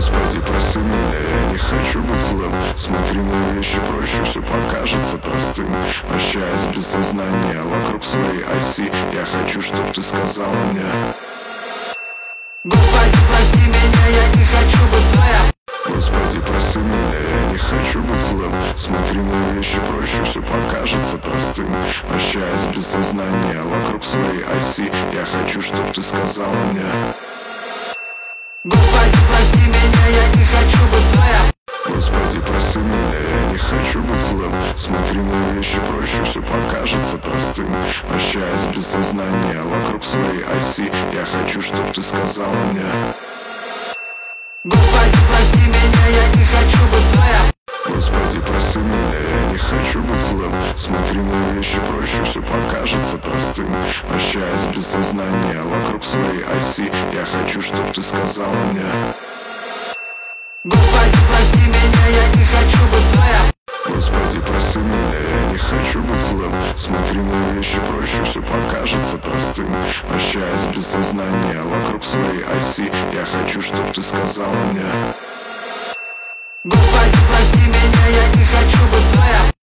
Господи, прости меня, я не хочу быть злым. Смотри на вещи проще, все покажется простым. Вращаясь без сознания вокруг своей оси, я хочу, чтоб ты сказала мне: Господи, прости меня, я не хочу быть злым. Господи, прости меня, я не хочу быть злым. Смотри на вещи проще, все покажется простым. Вращаясь без сознания вокруг своей оси, я хочу, чтоб ты сказала мне: Господи, прости меня, я не хочу быть злым. Господи, прости меня, я не хочу быть злым. Смотри на вещи проще, все покажется простым. Вращаясь без сознания вокруг своей оси, я хочу, чтоб ты сказала мне: Господи, прости меня, я не хочу быть злым. Господи, прости меня, я не хочу быть злым. Смотри на вещи проще, все покажется простым. Вращаясь без сознания вокруг своей оси, я хочу, чтоб ты сказала мне: Господи, прости меня, я не хочу быть злым. Господи, прости меня, я не хочу быть злым. Смотри на вещи проще, все покажется простым. Вращаясь без сознания вокруг своей оси, я хочу, чтоб ты сказала мне: Господи, прости меня, я не хочу быть злым.